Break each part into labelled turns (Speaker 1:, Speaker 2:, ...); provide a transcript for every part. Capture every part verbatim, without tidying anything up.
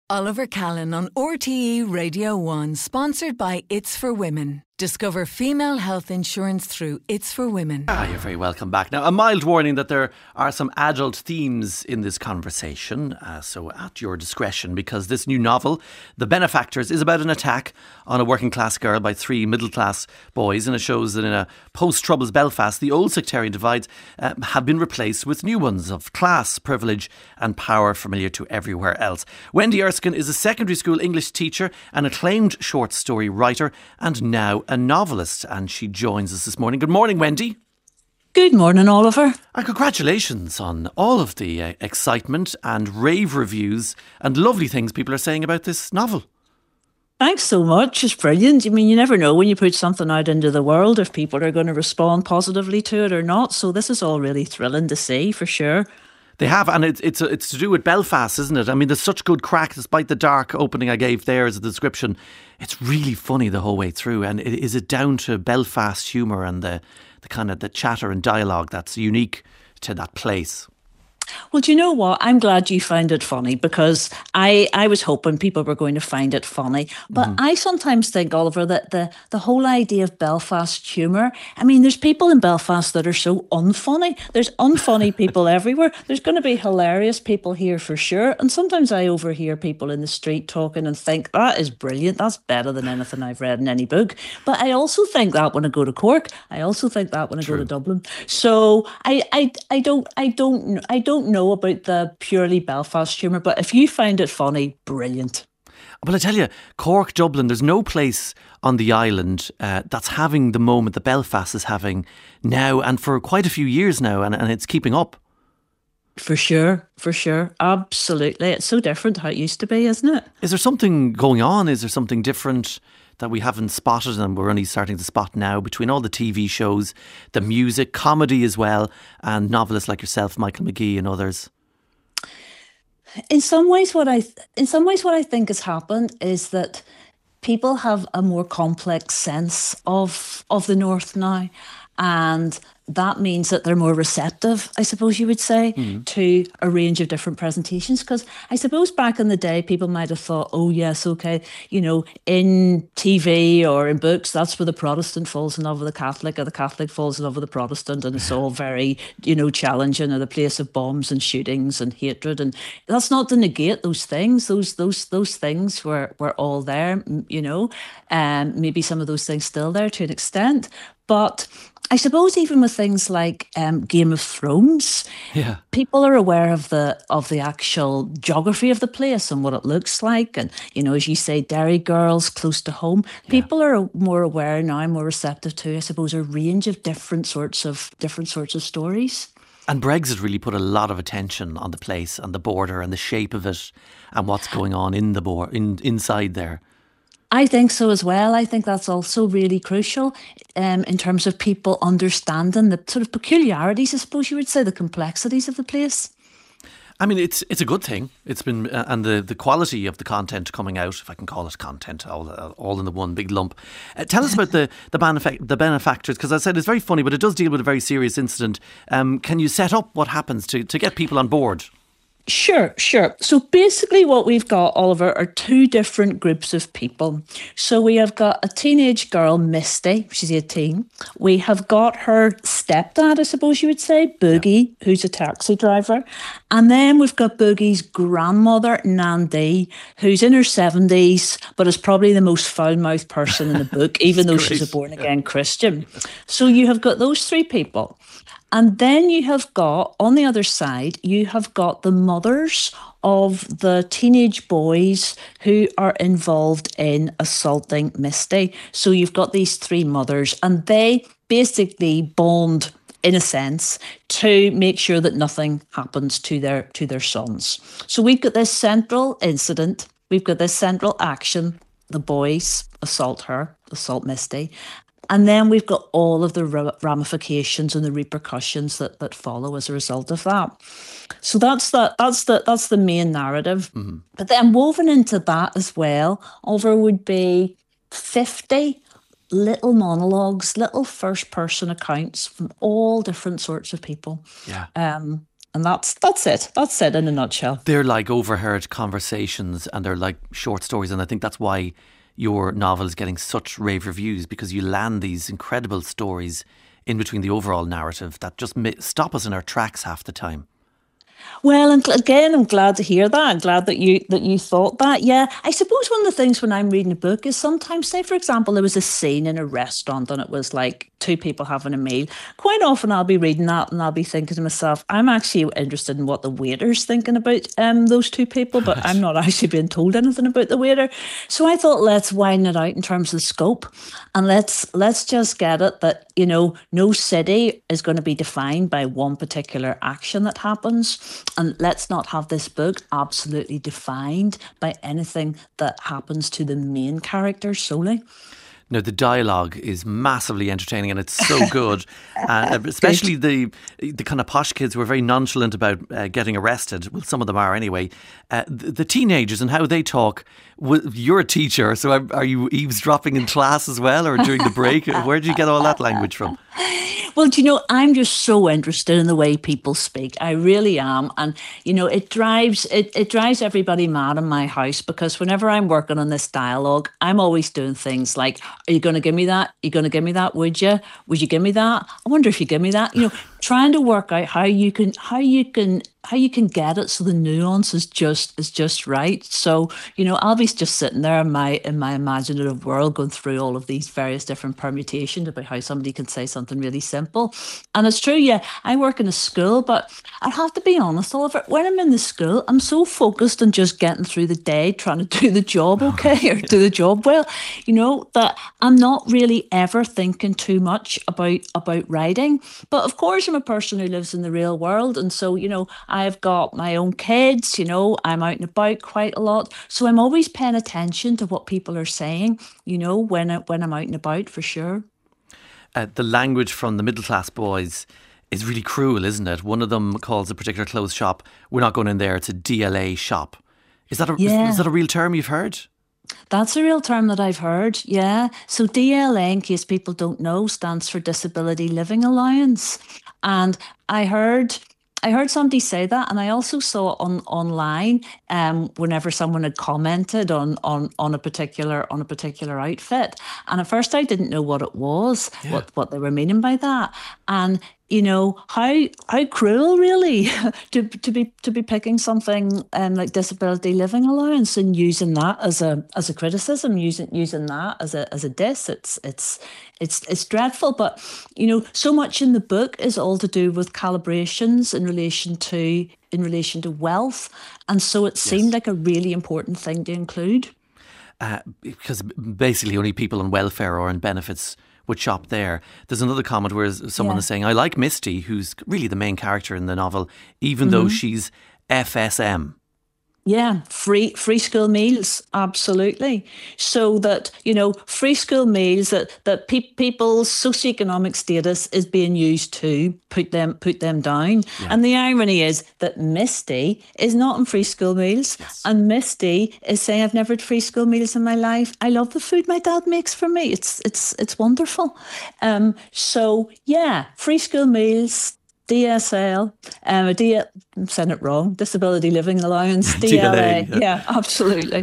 Speaker 1: Oliver Callan on R T E Radio one, sponsored by It's for Women. Discover female health insurance through It's for Women.
Speaker 2: Ah, you're very welcome back. Now, a mild warning that there are some adult themes in this conversation, uh, so at your discretion, because this new novel, The Benefactors, is about an attack on a working class girl by three middle class boys, and it shows that in a post-Troubles Belfast, the old sectarian divides uh, have been replaced with new ones of class, privilege and power familiar to everywhere else. Wendy Erskine is a secondary school English teacher, an acclaimed short story writer, and now a novelist, and she joins us this morning. Good morning, Wendy.
Speaker 3: Good morning, Oliver.
Speaker 2: And congratulations on all of the uh, excitement and rave reviews and lovely things people are saying about this novel.
Speaker 3: Thanks so much. It's brilliant. I mean, you never know when you put something out into the world if people are going to respond positively to it or not. So this is all really thrilling to see, for sure.
Speaker 2: They have, and it's it's it's to do with Belfast, isn't it? I mean, there's such good crack, despite the dark opening I gave there as a description. It's really funny the whole way through. And is it down to Belfast humour and the, the kind of the chatter and dialogue that's unique to that place?
Speaker 3: Well, do you know what? I'm glad you found it funny, because I, I was hoping people were going to find it funny. But mm. I sometimes think, Oliver, that the, the whole idea of Belfast humour, I mean, there's people in Belfast that are so unfunny. There's unfunny people everywhere. There's going to be hilarious people here for sure. And sometimes I overhear people in the street talking and think, that is brilliant. That's better than anything I've read in any book. But I also think that when I go to Cork. I also think that when I True. go to Dublin. So I, I, I don't, I don't, I don't know about the purely Belfast humour, but if you find it funny, brilliant.
Speaker 2: Well, I tell you, Cork, Dublin, there's no place on the island uh, that's having the moment that Belfast is having now and for quite a few years now, and, and it's keeping up.
Speaker 3: For sure, for sure. Absolutely. It's so different to how it used to be, isn't it?
Speaker 2: Is there something going on? Is there something different that we haven't spotted and we're only starting to spot now between all the T V shows, the music, comedy as well, and novelists like yourself, Michael McGee and others?
Speaker 3: In some ways, what I in some ways what I think has happened is that people have a more complex sense of of the North now, and that means that they're more receptive, I suppose you would say, mm. to a range of different presentations. Because I suppose back in the day, people might have thought, oh, yes, OK, you know, in T V or in books, that's where the Protestant falls in love with the Catholic, or the Catholic falls in love with the Protestant, and it's all very, you know, challenging, or the place of bombs and shootings and hatred. And that's not to negate those things. Those those those things were, were all there, you know, and um, maybe some of those things still there to an extent. But I suppose even with things like um, Game of Thrones, yeah. people are aware of the of the actual geography of the place and what it looks like. And, you know, as you say, Derry Girls, close to home. Yeah. People are more aware now, more receptive to, I suppose, a range of different sorts of different sorts of stories.
Speaker 2: And Brexit really put a lot of attention on the place and the border and the shape of it and what's going on in the bor- in inside there.
Speaker 3: I think so as well. I think that's also really crucial um, in terms of people understanding the sort of peculiarities, I suppose you would say, the complexities of the place.
Speaker 2: I mean, it's it's a good thing. It's been uh, and the, the quality of the content coming out, if I can call it content, all all in the one big lump. Uh, tell us about the the, benefac- the benefactors, because I said it's very funny, but it does deal with a very serious incident. Um, can you set up what happens to to get people on board?
Speaker 3: Sure, sure. So basically what we've got, Oliver, are two different groups of people. So we have got a teenage girl, Misty, she's eighteen. We have got her stepdad, I suppose you would say, Boogie, yeah. who's a taxi driver. And then we've got Boogie's grandmother, Nandi, who's in her seventies, but is probably the most foul-mouthed person in the book, even though great. she's a born-again Christian. So you have got those three people. And then you have got, on the other side, you have got the mothers of the teenage boys who are involved in assaulting Misty. So you've got these three mothers, and they basically bond, in a sense, to make sure that nothing happens to their to their sons. So we've got this central incident, we've got this central action, the boys assault her, assault Misty. And then we've got all of the ramifications and the repercussions that, that follow as a result of that. So that's the that's the that's the main narrative. Mm-hmm. But then woven into that as well, over would be fifty little monologues, little first person accounts from all different sorts of people.
Speaker 2: Yeah.
Speaker 3: Um, And that's that's it. That's it in a nutshell.
Speaker 2: They're like overheard conversations and they're like short stories. And I think that's why your novel is getting such rave reviews, because you land these incredible stories in between the overall narrative that just stop us in our tracks half the time.
Speaker 3: Well, and again, I'm glad to hear that. I'm glad that you that you thought that. Yeah, I suppose one of the things when I'm reading a book is sometimes, say for example, there was a scene in a restaurant and it was like two people having a meal. Quite often, I'll be reading that and I'll be thinking to myself, I'm actually interested in what the waiter's thinking about um those two people, but I'm not actually being told anything about the waiter. So I thought, let's widen it out in terms of scope, and let's let's just get it that, you know, no city is going to be defined by one particular action that happens. And let's not have this book absolutely defined by anything that happens to the main character solely.
Speaker 2: No, the dialogue is massively entertaining and it's so good. uh, especially the the kind of posh kids who are very nonchalant about uh, getting arrested. Well, some of them are anyway. Uh, the, the teenagers and how they talk. Well, you're a teacher, so are, are you eavesdropping in class as well, or during the break? Where did you get all that language from?
Speaker 3: Well, do you know, I'm just so interested in the way people speak. I really am. And, you know, it drives it, it drives everybody mad in my house, because whenever I'm working on this dialogue, I'm always doing things like, are you going to give me that? Are you going to give me that? Would you? Would you give me that? I wonder if you give me that. You know, trying to work out how you can how you can how you can get it so the nuance is just is just right. So, you know, I'll be just sitting there in my in my imaginative world going through all of these various different permutations about how somebody can say something really simple. And it's true, yeah, I work in a school, but I have to be honest, Oliver, when I'm in the school, I'm so focused on just getting through the day, trying to do the job okay, or do the job well, you know, that I'm not really ever thinking too much about about writing. But of course, I'm a person who lives in the real world. And so, you know, I've got my own kids, you know, I'm out and about quite a lot. So I'm always paying attention to what people are saying, you know, when, I, when I'm out and about, for sure.
Speaker 2: Uh, the language from the middle class boys is really cruel, isn't it? One of them calls a particular clothes shop, we're not going in there, it's a D L A shop. Is that a,
Speaker 3: yeah.
Speaker 2: is, is that a real term you've heard?
Speaker 3: That's a real term that I've heard, yeah. So D L A, in case people don't know, stands for Disability Living Allowance. And I heard I heard somebody say that, and I also saw on online um, whenever someone had commented on on on a particular on a particular outfit. And at first I didn't know what it was, yeah. what what they were meaning by that. And you know, how how cruel really to to be to be picking something um, like disability living allowance and using that as a as a criticism, using using that as a as a diss. It's it's it's it's dreadful. But you know, so much in the book is all to do with calibrations in relation to in relation to wealth, and so it seemed yes. like a really important thing to include.
Speaker 2: Uh, because basically, only people on welfare or on benefits would shop there. There's another comment where someone yeah. is saying, I like Misty, who's really the main character in the novel, even mm-hmm. though she's F S M.
Speaker 3: Yeah, free free school meals, absolutely. So that, you know, free school meals, that that pe- people's socioeconomic status is being used to put them put them down. Yeah. And the irony is that Misty is not on free school meals. Yes. And Misty is saying, I've never had free school meals in my life. I love the food my dad makes for me. It's it's it's wonderful. Um, so yeah, free school meals, D S L, um, a D- I'm saying it wrong, Disability Living Allowance, D L A. yeah. yeah, absolutely.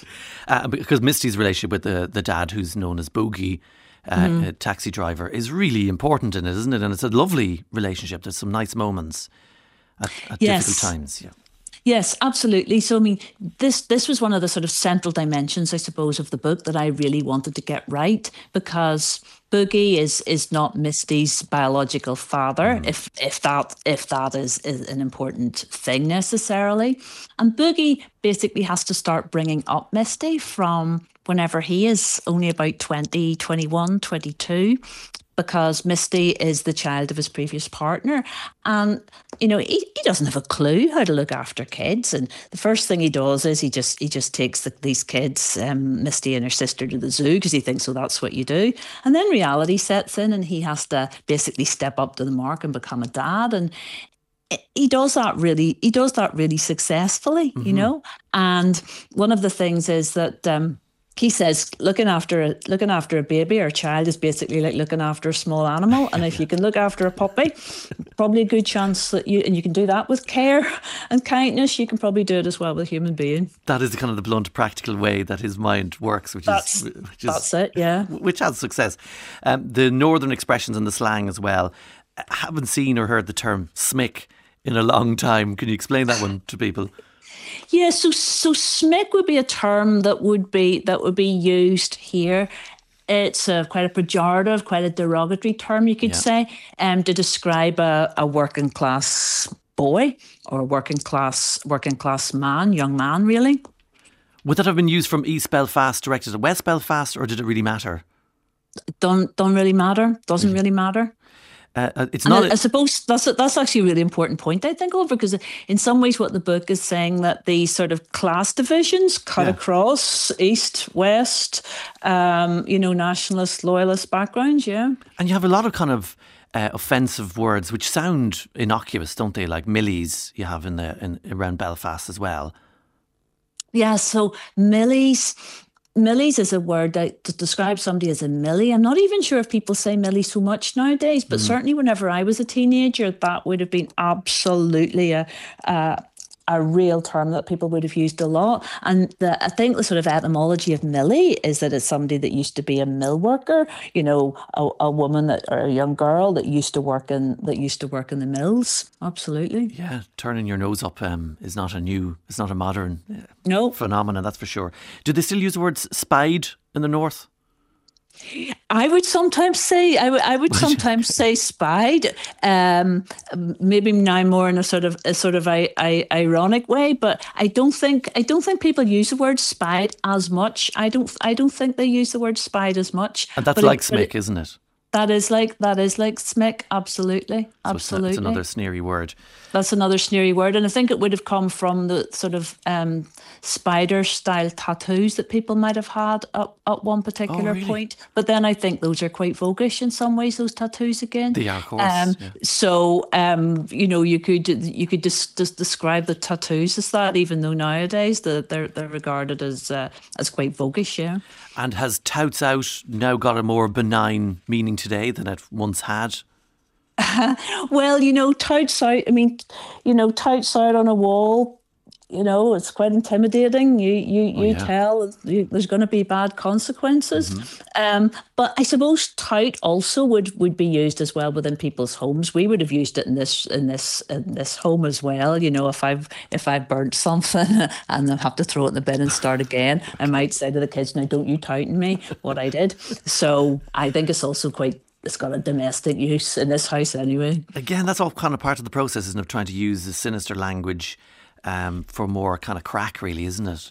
Speaker 2: Uh, because Misty's relationship with the, the dad, who's known as Bogey, uh, mm-hmm. a taxi driver, is really important in it, isn't it? And it's a lovely relationship. There's some nice moments at, at
Speaker 3: yes.
Speaker 2: difficult times. Yeah.
Speaker 3: Yes, absolutely. So, I mean, this this was one of the sort of central dimensions, I suppose, of the book that I really wanted to get right, because Boogie is is not Misty's biological father, mm. if if that if that is, is an important thing necessarily. And Boogie basically has to start bringing up Misty from whenever he is only about twenty, twenty-one, twenty-two. Because Misty is the child of his previous partner. And, you know, he, he doesn't have a clue how to look after kids. And the first thing he does is he just he just takes the, these kids, um, Misty and her sister, to the zoo because he thinks, well, that's what you do. And then reality sets in and he has to basically step up to the mark and become a dad. And he does that really, he does that really successfully, mm-hmm. you know. And one of the things is that... Um, he says looking after a, looking after a baby or a child is basically like looking after a small animal. And if you can look after a puppy, probably a good chance that you, and you can do that with care and kindness, you can probably do it as well with a human being.
Speaker 2: That is the kind of the blunt, practical way that his mind works, which
Speaker 3: that's,
Speaker 2: is which is,
Speaker 3: that's it, yeah.
Speaker 2: Which has success. Um, the northern expressions and the slang as well. I haven't seen or heard the term smick in a long time. Can you explain that one to people?
Speaker 3: Yeah, so so smick would be a term that would be that would be used here. It's a, quite a pejorative, quite a derogatory term, you could yeah. say, um, to describe a, a working class boy or a working class working class man, young man, really.
Speaker 2: Would that have been used from East Belfast directed at West Belfast, or did it really matter?
Speaker 3: Don't don't really matter. Doesn't really matter.
Speaker 2: Uh, it's
Speaker 3: and
Speaker 2: not.
Speaker 3: I, I suppose that's that's actually a really important point, I think, Oliver, because in some ways what the book is saying that these sort of class divisions cut yeah. across East, West, um, you know, nationalist, loyalist backgrounds, yeah.
Speaker 2: And you have a lot of kind of uh, offensive words which sound innocuous, don't they? Like millies you have in the in around Belfast as well.
Speaker 3: Yeah, so millies. Millies is a word that to describe somebody as a millie. I'm not even sure if people say millie so much nowadays, but mm. certainly whenever I was a teenager, that would have been absolutely a, a a real term that people would have used a lot. And the, I think the sort of etymology of millie is that it's somebody that used to be a mill worker, you know, a, a woman that or a young girl that used to work in that used to work in the mills. Absolutely.
Speaker 2: Yeah, turning your nose up um, is not a new, it's not a modern uh,
Speaker 3: no.
Speaker 2: phenomenon, that's for sure. Do they still use the word spied in the north?
Speaker 3: I would sometimes say I, w- I would sometimes say spied, um, maybe now more in a sort of a sort of a, a ironic way, but I don't think I don't think people use the word spied as much. I don't I don't think they use the word spied as much.
Speaker 2: And that's but like it, smick, it, isn't it?
Speaker 3: That is like that is like smick, absolutely,
Speaker 2: so
Speaker 3: absolutely.
Speaker 2: It's another sneery word.
Speaker 3: That's another sneery word, and I think it would have come from the sort of um, spider-style tattoos that people might have had at, at one particular
Speaker 2: oh, really?
Speaker 3: point. But then I think those are quite voguish in some ways. Those tattoos again.
Speaker 2: They are, of course.
Speaker 3: Um,
Speaker 2: yeah.
Speaker 3: So um, you know, you could you could just, just describe the tattoos as that, even though nowadays the, they're they're regarded as uh, as quite voguish. Yeah.
Speaker 2: And has touts out now got a more benign meaning today than it once had?
Speaker 3: Uh, well, you know, touts out, I mean, you know, touts out on a wall, you know, it's quite intimidating. You you, you oh, yeah. tell you, there's going to be bad consequences. Mm-hmm. Um, but I suppose tout also would, would be used as well within people's homes. We would have used it in this in this in this home as well. You know, if I've if I burnt something and I have to throw it in the bin and start again, I might say to the kids, "Now, don't you touting me what I did." So I think it's also quite. It's got a domestic use in this house anyway.
Speaker 2: Again, that's all kind of part of the process, isn't it? Of trying to use the sinister language um, for more kind of crack, really, isn't it?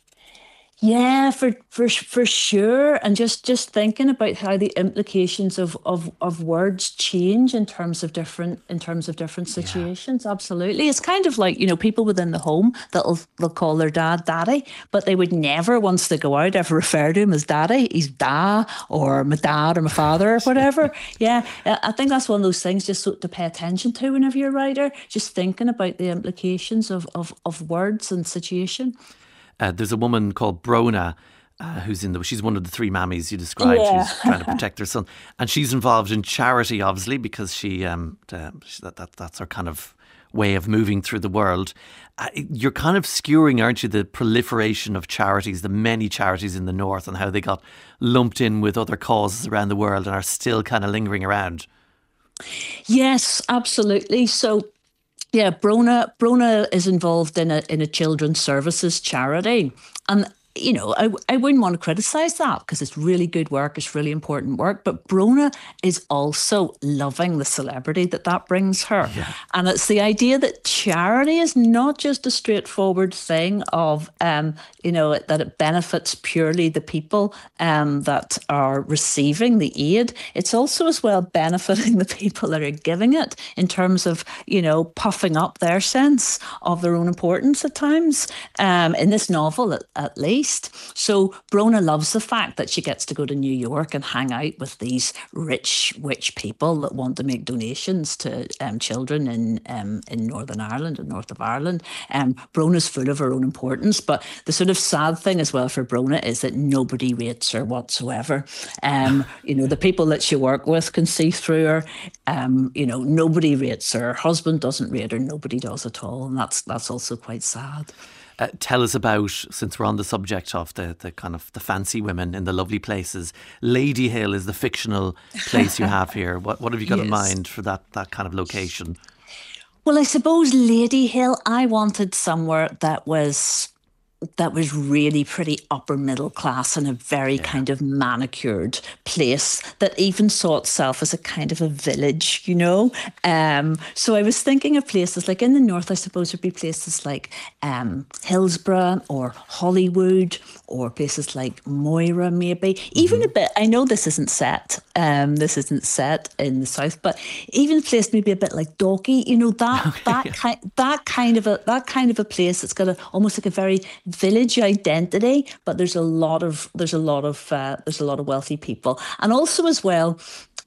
Speaker 3: Yeah, for for for sure. And just, just thinking about how the implications of, of, of words change in terms of different in terms of different situations. Yeah. Absolutely. It's kind of like, you know, people within the home that'll they'll call their dad daddy, but they would never, once they go out, ever refer to him as daddy. He's da or my dad or my father or whatever. Yeah. I think that's one of those things just so to pay attention to whenever you're a writer, just thinking about the implications of, of, of words and situation.
Speaker 2: Uh, there's a woman called Brona uh, who's in the. She's one of the three mammies you described.
Speaker 3: Yeah.
Speaker 2: She's trying to protect her son, and she's involved in charity, obviously, because she um uh, that, that that's her kind of way of moving through the world. Uh, you're kind of skewering, aren't you, the proliferation of charities, the many charities in the north, and how they got lumped in with other causes around the world and are still kind of lingering around.
Speaker 3: Yes, absolutely. So. Yeah, Brona Brona is involved in a in a children's services charity, and you know I I wouldn't want to criticise that because it's really good work, it's really important work. But Brona is also loving the celebrity that that brings her, yeah. And it's the idea that charity is not just a straightforward thing of um you know that it benefits purely the people um that are receiving the aid. It's also as well benefiting the people that are giving it in terms of you know puffing up their sense of their own importance at times. Um, in this novel, at, at least. East. So Brona loves the fact that she gets to go to New York and hang out with these rich, rich people that want to make donations to um, children in um, in Northern Ireland and north of Ireland. Um, Brona's full of her own importance, but the sort of sad thing as well for Brona is that nobody rates her whatsoever. Um, you know, the people that she work with can see through her. Um, you know, nobody rates her. Her husband doesn't rate her. Nobody does at all, and that's that's also quite sad.
Speaker 2: Uh, tell us about, since we're on the subject of the, the kind of the fancy women in the lovely places, Lady Hill is the fictional place you have here. What what have you got yes. in mind for that that kind of location?
Speaker 3: Well, I suppose Lady Hill, I wanted somewhere that was that was really pretty upper middle class and a very yeah. kind of manicured place that even saw itself as a kind of a village, you know. Um, so I was thinking of places like in the north, I suppose would be places like um, Hillsborough or Hollywood or places like Moira, maybe. Mm-hmm. Even a bit, I know this isn't set, um, this isn't set in the south, but even a place maybe a bit like Dalkey, you know, that okay, that yeah. kind that kind of a that kind of a place that's got a almost like a very village identity, but there's a lot of there's a lot of uh, there's a lot of wealthy people, and also as well,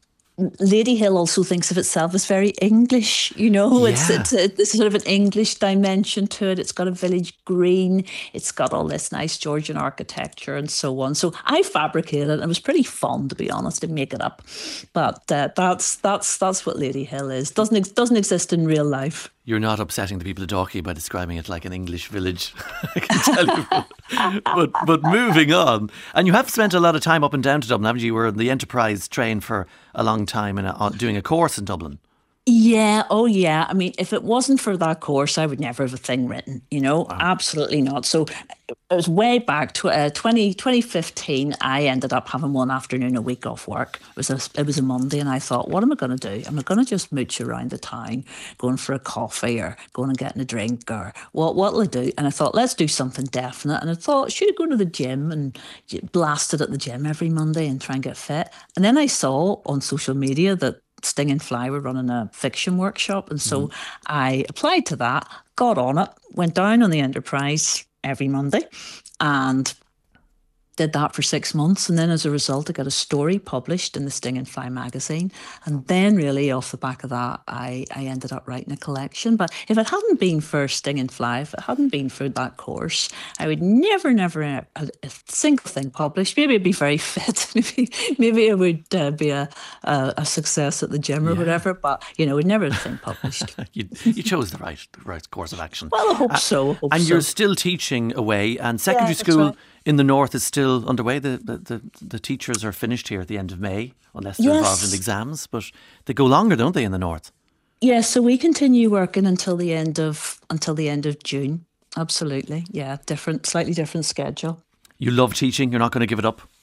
Speaker 3: Lady Hill also thinks of itself as very English. You know, yeah. it's it's a, it's sort of an English dimension to it. It's got a village green. It's got all this nice Georgian architecture and so on. So I fabricated it. It was pretty fun, to be honest, to make it up. But uh, that's that's that's what Lady Hill is. Doesn't doesn't exist in real life.
Speaker 2: You're not upsetting the people of Dalkey by describing it like an English village, I can tell you. but but moving on, and you have spent a lot of time up and down to Dublin, haven't you? You were on the Enterprise train for a long time and uh, doing a course in Dublin.
Speaker 3: Yeah, oh yeah. I mean, if it wasn't for that course, I would never have a thing written, you know, wow. Absolutely not. So it was way back to uh, twenty, twenty fifteen. I ended up having one afternoon a week off work. It was a, it was a Monday, and I thought, what am I going to do? Am I going to just mooch around the town, going for a coffee or going and getting a drink, or what what'll I do? And I thought, let's do something definite. And I thought, should I go to the gym and blast it at the gym every Monday and try and get fit? And then I saw on social media that Sting and Fly were running a fiction workshop, and so mm. I applied to that, got on it, went down on the Enterprise every Monday and did that for six months. And then as a result, I got a story published in the Sting and Fly magazine. And then really off the back of that, I, I ended up writing a collection. But if it hadn't been for Sting and Fly, if it hadn't been for that course, I would never, never have a single thing published. Maybe I'd be very fit. maybe, maybe it would uh, be a, a, a success at the gym or yeah. whatever. But, you know, I'd never have a thing published.
Speaker 2: you, you chose the right, the right course of action.
Speaker 3: Well, I hope
Speaker 2: uh,
Speaker 3: so. I hope
Speaker 2: and
Speaker 3: so.
Speaker 2: You're still teaching away, and secondary
Speaker 3: yeah,
Speaker 2: school
Speaker 3: right.
Speaker 2: in the north is still underway. The, the the the teachers are finished here at the end of May, unless they're
Speaker 3: yes.
Speaker 2: involved in exams. But they go longer, don't they, in the north?
Speaker 3: Yeah, so we continue working until the end of until the end of June. Absolutely, yeah, different, slightly different schedule.
Speaker 2: You love teaching. You're not going to give it up.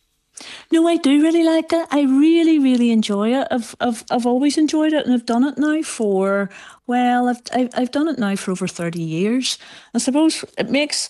Speaker 3: No, I do really like it. I really, really enjoy it. I've, I've, I've always enjoyed it, and I've done it now for well, I've, I've, I've done it now for over thirty years. I suppose it makes.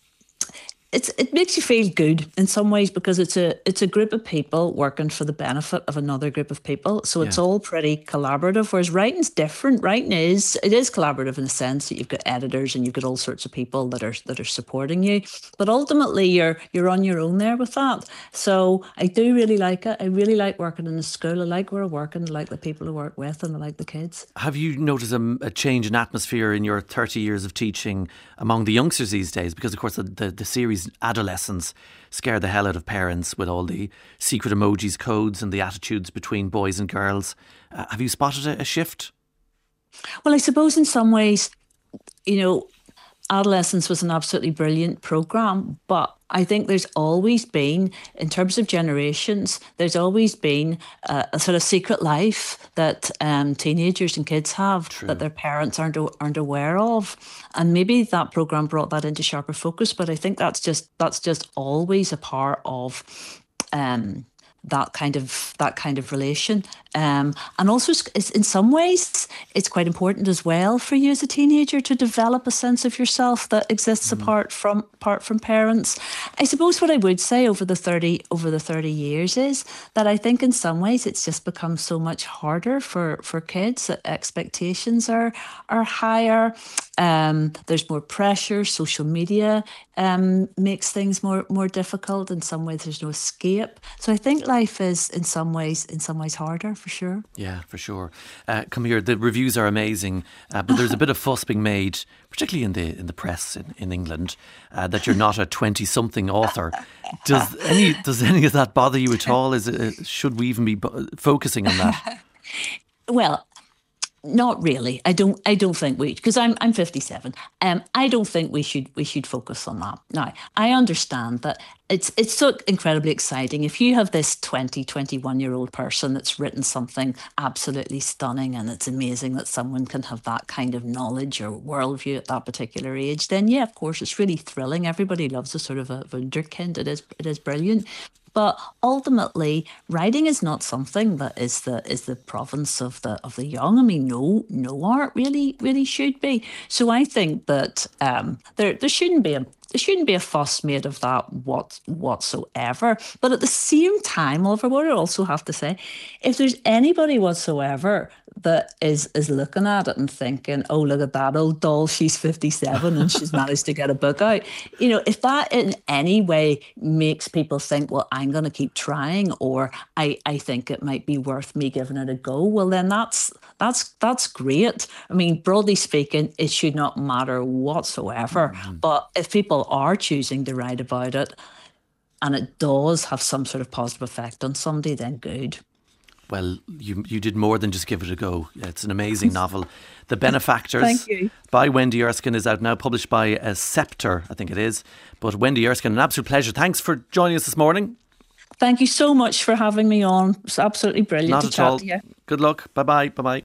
Speaker 3: It's, it makes you feel good in some ways because it's a it's a group of people working for the benefit of another group of people. So it's yeah. all pretty collaborative. Whereas writing's different. Writing is it is collaborative in the sense that you've got editors and you've got all sorts of people that are that are supporting you. But ultimately, you're you're on your own there with that. So I do really like it. I really like working in the school. I like where I work and I like the people I work with and I like the kids.
Speaker 2: Have you noticed a, a change in atmosphere in your thirty years of teaching among the youngsters these days? Because of course the the, the series adolescents scare the hell out of parents with all the secret emojis codes and the attitudes between boys and girls. Uh, have you spotted a, a shift?
Speaker 3: Well, I suppose in some ways, you know, Adolescence was an absolutely brilliant programme, but I think there's always been, in terms of generations, there's always been a, a sort of secret life that um, teenagers and kids have True. That their parents aren't aren't aware of, and maybe that programme brought that into sharper focus. But I think that's just that's just always a part of. Um, that kind of that kind of relation. Um, and also, it's, in some ways, it's quite important as well for you as a teenager to develop a sense of yourself that exists mm. apart from apart from parents. I suppose what I would say over the thirty over the thirty years is that I think in some ways it's just become so much harder for for kids. That expectations are are higher. Um, there's more pressure. Social media um, makes things more more difficult. In some ways, there's no escape. So I think life is in some ways in some ways harder for sure.
Speaker 2: Yeah, for sure. Uh, come here. The reviews are amazing, uh, but there's a bit of fuss being made, particularly in the in the press in, in England, uh, that you're not a twenty-something author. Does any does any of that bother you at all? Is it, should we even be b- focusing on that?
Speaker 3: Well, not really. I don't. I don't think we, because I'm I'm fifty-seven. Um, I don't think we should we should focus on that. Now, I understand that it's it's so incredibly exciting if you have this twenty, twenty-one year old person that's written something absolutely stunning, and it's amazing that someone can have that kind of knowledge or worldview at that particular age. Then, yeah, of course, it's really thrilling. Everybody loves a sort of a wunderkind. It is it is brilliant. But ultimately, writing is not something that is the is the province of the of the young. I mean, no no art really really should be. So I think that um, there there shouldn't be a there shouldn't be a fuss made of that what whatsoever. But at the same time, Oliver, what I also have to say, if there's anybody whatsoever that is is looking at it and thinking, oh, look at that old doll, she's fifty-seven and she's managed to get a book out. You know, if that in any way makes people think, well, I'm going to keep trying, or I, I think it might be worth me giving it a go, well, then that's that's that's great. I mean, broadly speaking, it should not matter whatsoever. Mm-hmm. But if people are choosing to write about it and it does have some sort of positive effect on somebody, then good.
Speaker 2: Well, you you did more than just give it a go. It's an amazing novel. The Benefactors
Speaker 3: Thank you.
Speaker 2: by Wendy Erskine is out now, published by uh, Scepter, I think it is. But Wendy Erskine, an absolute pleasure. Thanks for joining us this morning.
Speaker 3: Thank you so much for having me on. It's absolutely brilliant
Speaker 2: Not
Speaker 3: to
Speaker 2: at
Speaker 3: chat
Speaker 2: all.
Speaker 3: to you.
Speaker 2: Good luck. Bye-bye. Bye-bye.